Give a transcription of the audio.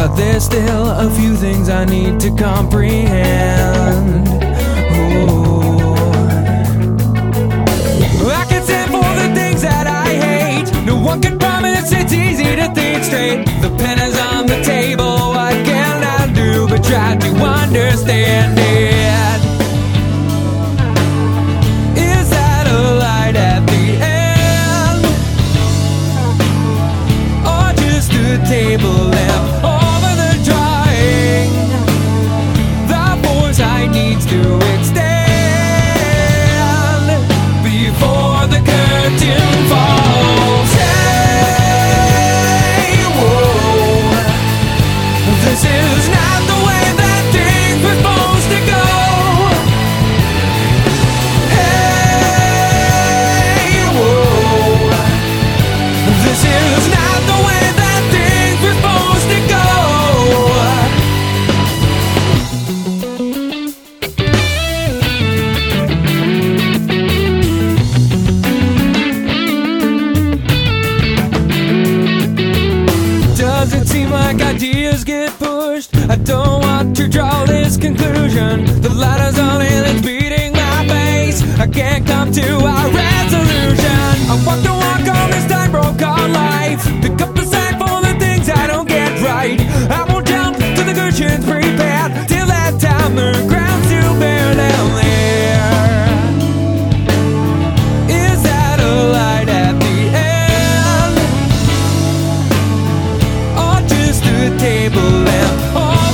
but there's still a few things I need to comprehend. Ooh. I can stand for the things that I hate. No one can promise it's easy to think straight. The pen is on the table, what can I do but try to understand it? Is that a light at the end? Or just a table lamp over the drawing? The foresight needs to extend before the curtain falls. Hey, whoa, this is not the way that things were supposed to go. Hey, whoa, this is not the way that things were supposed to go. Does it seem like ideas get pushed? I don't want to draw this conclusion. The light is on and it's beating my face. I can't come to a resolution. I walk the walk on this tightrope called life. Pick up the slack for the things I don't get right. I won't jump to the cushions prepared. Till that time the ground's too bare down there. Is that a light at the end? Or just a table lamp?